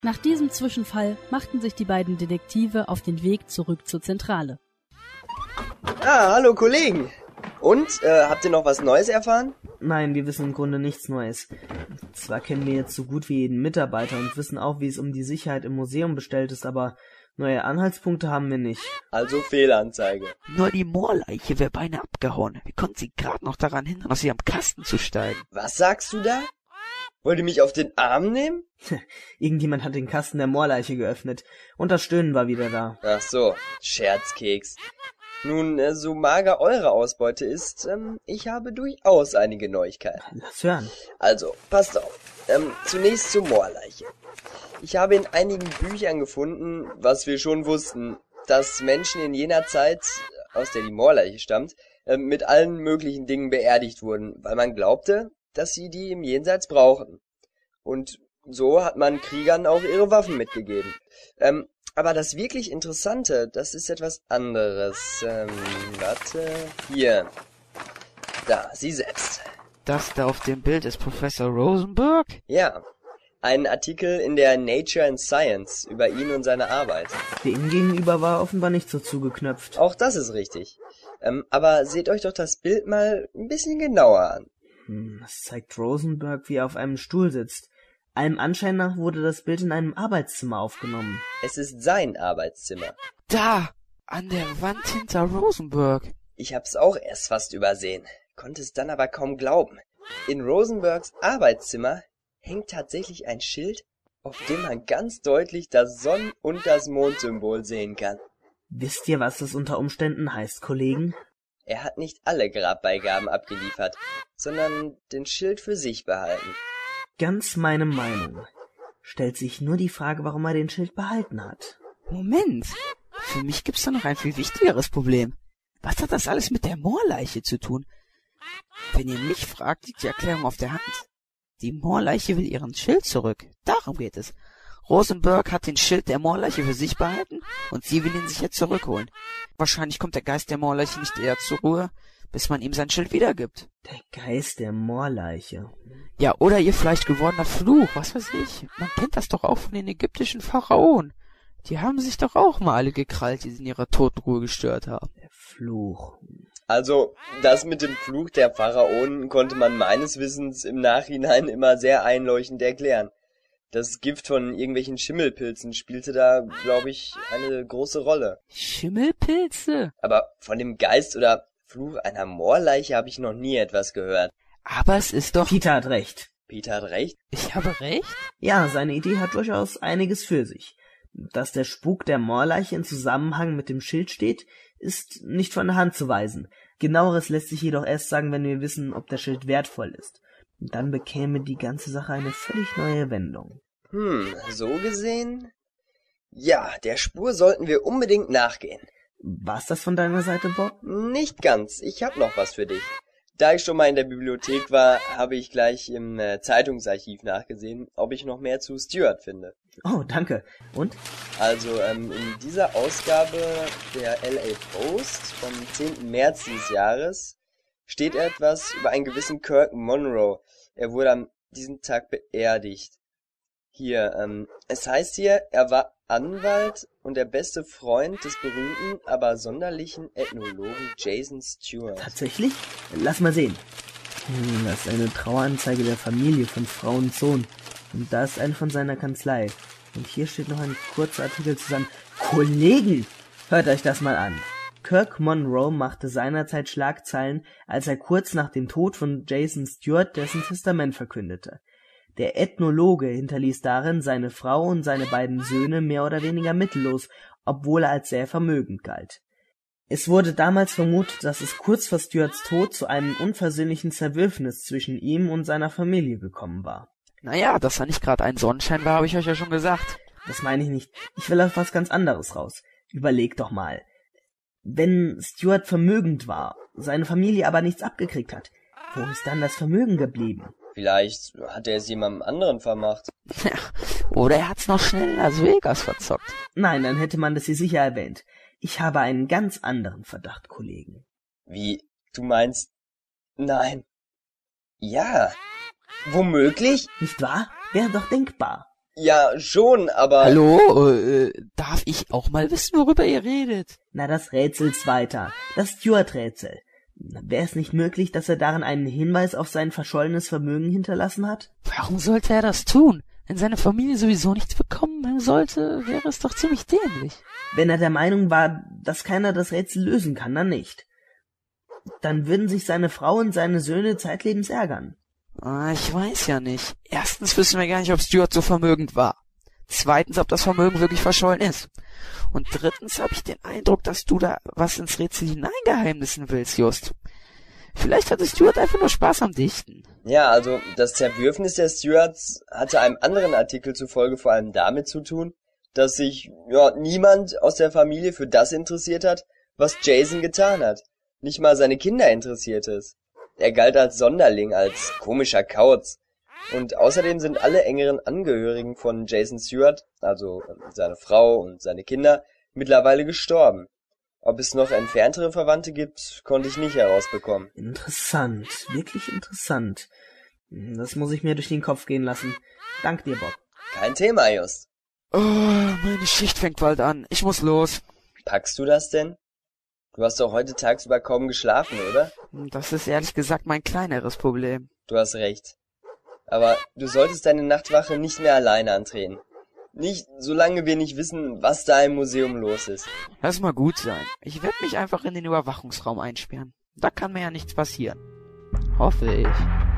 Nach diesem Zwischenfall machten sich die beiden Detektive auf den Weg zurück zur Zentrale. Ah, hallo Kollegen. Und, habt ihr noch was Neues erfahren? Nein, wir wissen im Grunde nichts Neues. Zwar kennen wir jetzt so gut wie jeden Mitarbeiter und wissen auch, wie es um die Sicherheit im Museum bestellt ist, aber neue Anhaltspunkte haben wir nicht. Also Fehlanzeige. Nur die Moorleiche wäre beinahe abgehauen. Wir konnten sie gerade noch daran hindern, aus ihrem Kasten zu steigen. Was sagst du da? Wollt ihr mich auf den Arm nehmen? Irgendjemand hat den Kasten der Moorleiche geöffnet und das Stöhnen war wieder da. Ach so, Scherzkeks. Nun, so mager eure Ausbeute ist, ich habe durchaus einige Neuigkeiten. Lass hören. Also, passt auf. Zunächst zur Moorleiche. Ich habe in einigen Büchern gefunden, was wir schon wussten, dass Menschen in jener Zeit, aus der die Moorleiche stammt, mit allen möglichen Dingen beerdigt wurden, weil man glaubte, dass sie die im Jenseits brauchen. Und so hat man Kriegern auch ihre Waffen mitgegeben. Aber das wirklich Interessante, das ist etwas anderes. Warte, hier. Da, Sie selbst. Das da auf dem Bild ist Professor Rosenberg? Ja, ein Artikel in der Nature and Science über ihn und seine Arbeit. Dem gegenüber war offenbar nicht so zugeknöpft. Auch das ist richtig. Aber seht euch doch das Bild mal ein bisschen genauer an. Das zeigt Rosenberg, wie er auf einem Stuhl sitzt. Allem Anschein nach wurde das Bild in einem Arbeitszimmer aufgenommen. Es ist sein Arbeitszimmer. Da, an der Wand hinter Rosenberg. Ich hab's auch erst fast übersehen, konnte es dann aber kaum glauben. In Rosenbergs Arbeitszimmer hängt tatsächlich ein Schild, auf dem man ganz deutlich das Sonnen- und das Mondsymbol sehen kann. Wisst ihr, was das unter Umständen heißt, Kollegen? Er hat nicht alle Grabbeigaben abgeliefert, sondern den Schild für sich behalten. Ganz meine Meinung. Stellt sich nur die Frage, warum er den Schild behalten hat. Moment, für mich gibt's da noch ein viel wichtigeres Problem. Was hat das alles mit der Moorleiche zu tun? Wenn ihr mich fragt, liegt die Erklärung auf der Hand. Die Moorleiche will ihren Schild zurück. Darum geht es. Rosenberg hat den Schild der Moorleiche für sich behalten und sie will ihn sich jetzt zurückholen. Wahrscheinlich kommt der Geist der Moorleiche nicht eher zur Ruhe, bis man ihm sein Schild wiedergibt. Der Geist der Moorleiche. Ja, oder ihr vielleicht gewordener Fluch, was weiß ich. Man kennt das doch auch von den ägyptischen Pharaonen. Die haben sich doch auch mal alle gekrallt, die sie in ihrer Totenruhe gestört haben. Der Fluch. Also, das mit dem Fluch der Pharaonen konnte man meines Wissens im Nachhinein immer sehr einleuchtend erklären. Das Gift von irgendwelchen Schimmelpilzen spielte da, glaube ich, eine große Rolle. Schimmelpilze? Aber von dem Geist oder Fluch einer Moorleiche habe ich noch nie etwas gehört. Aber es ist doch... Peter hat recht. Peter hat recht? Ich habe recht? Ja, seine Idee hat durchaus einiges für sich. Dass der Spuk der Moorleiche in Zusammenhang mit dem Schild steht, ist nicht von der Hand zu weisen. Genaueres lässt sich jedoch erst sagen, wenn wir wissen, ob der Schild wertvoll ist. Und dann bekäme die ganze Sache eine völlig neue Wendung. So gesehen? Ja, der Spur sollten wir unbedingt nachgehen. War's das von deiner Seite, Bob? Nicht ganz, ich hab noch was für dich. Da ich schon mal in der Bibliothek war, habe ich gleich im Zeitungsarchiv nachgesehen, ob ich noch mehr zu Stuart finde. Oh, danke. Und? Also, in dieser Ausgabe der LA Post vom 10. März dieses Jahres steht etwas über einen gewissen Kirk Monroe. Er wurde an diesem Tag beerdigt. Hier, es heißt hier, er war Anwalt und der beste Freund des berühmten, aber sonderlichen Ethnologen Jason Stuart. Tatsächlich? Lass mal sehen. Das ist eine Traueranzeige der Familie von Frau und Sohn. Und da ist eine von seiner Kanzlei. Und hier steht noch ein kurzer Artikel zusammen. Kollegen, hört euch das mal an. Kirk Monroe machte seinerzeit Schlagzeilen, als er kurz nach dem Tod von Jason Stuart dessen Testament verkündete. Der Ethnologe hinterließ darin seine Frau und seine beiden Söhne mehr oder weniger mittellos, obwohl er als sehr vermögend galt. Es wurde damals vermutet, dass es kurz vor Stuarts Tod zu einem unversöhnlichen Zerwürfnis zwischen ihm und seiner Familie gekommen war. Naja, dass er nicht gerade ein Sonnenschein war, habe ich euch ja schon gesagt. Das meine ich nicht. Ich will auf was ganz anderes raus. Überleg doch mal. Wenn Stuart vermögend war, seine Familie aber nichts abgekriegt hat, wo ist dann das Vermögen geblieben? Vielleicht hat er es jemandem anderen vermacht. Ja, oder er hat's noch schnell in Las Vegas verzockt. Nein, dann hätte man das hier sicher erwähnt. Ich habe einen ganz anderen Verdacht, Kollegen. Wie? Du meinst... Nein. Ja. Womöglich? Nicht wahr? Wäre doch denkbar. Ja, schon, aber... Hallo? Darf ich auch mal wissen, worüber ihr redet? Na, das Rätsels weiter. Das Stuart-Rätsel. Wäre es nicht möglich, dass er darin einen Hinweis auf sein verschollenes Vermögen hinterlassen hat? Warum sollte er das tun? Wenn seine Familie sowieso nichts bekommen sollte, wäre es doch ziemlich dämlich. Wenn er der Meinung war, dass keiner das Rätsel lösen kann, dann nicht. Dann würden sich seine Frau und seine Söhne zeitlebens ärgern. Ich weiß ja nicht. Erstens wissen wir gar nicht, ob Stuart so vermögend war. Zweitens, ob das Vermögen wirklich verschollen ist. Und drittens habe ich den Eindruck, dass du da was ins Rätsel hineingeheimnissen willst, Just. Vielleicht hatte Stuart einfach nur Spaß am Dichten. Ja, also das Zerwürfnis der Stuarts hatte einem anderen Artikel zufolge vor allem damit zu tun, dass sich niemand aus der Familie für das interessiert hat, was Jason getan hat. Nicht mal seine Kinder interessiert es. Er galt als Sonderling, als komischer Kauz. Und außerdem sind alle engeren Angehörigen von Jason Stuart, also seine Frau und seine Kinder, mittlerweile gestorben. Ob es noch entferntere Verwandte gibt, konnte ich nicht herausbekommen. Interessant, wirklich interessant. Das muss ich mir durch den Kopf gehen lassen. Dank dir, Bob. Kein Thema, Just. Oh, meine Schicht fängt bald an. Ich muss los. Packst du das denn? Du hast doch heute tagsüber kaum geschlafen, oder? Das ist ehrlich gesagt mein kleineres Problem. Du hast recht. Aber du solltest deine Nachtwache nicht mehr alleine antreten. Nicht, solange wir nicht wissen, was da im Museum los ist. Lass mal gut sein. Ich werde mich einfach in den Überwachungsraum einsperren. Da kann mir ja nichts passieren. Hoffe ich.